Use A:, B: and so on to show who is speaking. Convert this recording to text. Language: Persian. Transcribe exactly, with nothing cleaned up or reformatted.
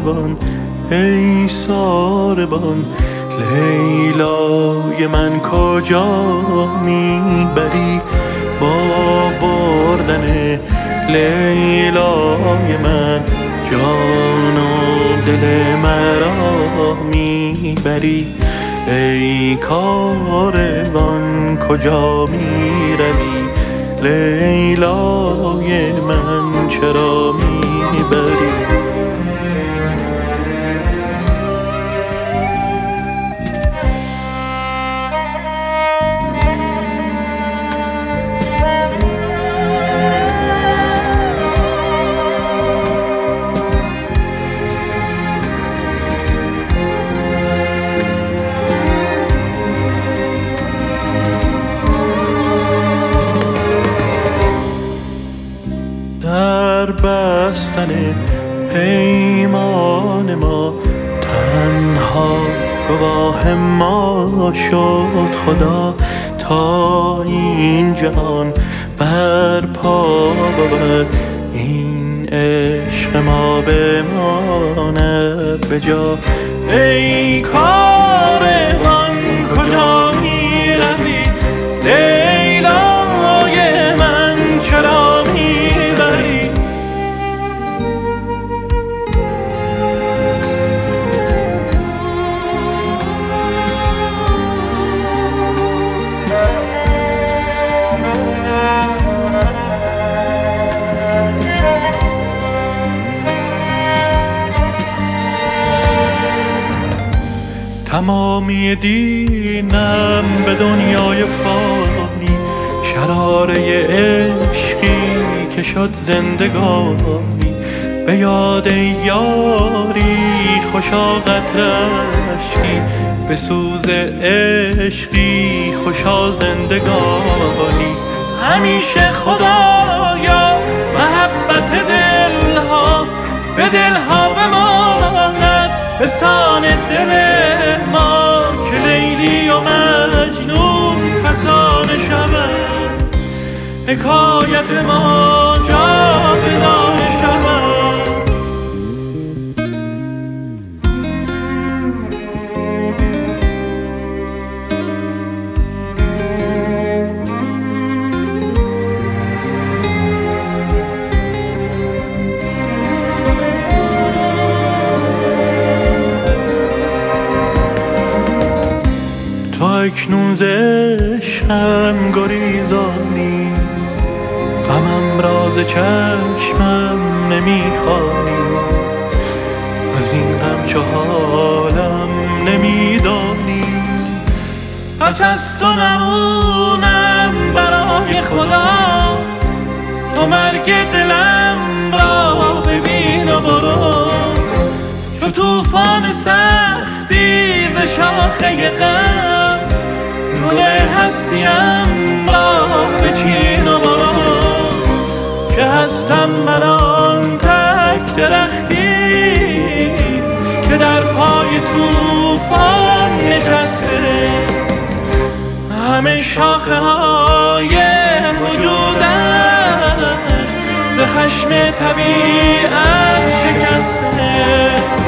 A: کاروان ای ساربان، لیلای من کجا میبری؟ با بردن لیلای من جان و دل مرا میبری. ای کاروان کجا میروی؟ لیلای من چرا میبری؟ در بستن پیمان ما تنها گواه ما شد خدا، تا این جهان بر پا بود این عشق ما بماند به جا. ای کاروان کجا میروی؟ لیلای من چرا میبری؟ تمامی دینم به دنیای فانی، شراره عشقی که شد زندگانی. به یاد یاری خوشا قطره اشکی، به سوز عشقی خوشا زندگانی. همیشه خدایا محبت دلها به دلها بماند، به سان دل ما که لیلی و مجنون فسانه شود، حکایت ما جاودانه شود. تو اکنون ز عشقم گریزانی، غمم را ز چشمم نمیخوانی. از این غم چه حالم نمیدانی، پس از تو نمونم برای خدا. تو مرگ دلم را ببین و برو، چو توفان سختی ز شاخه غم. گل هستیم را بچین و برو، که هستم من آن تک درختی که در پای توفان نشسته. همه شاخه های وجودش ز خشم طبیعت شکسته.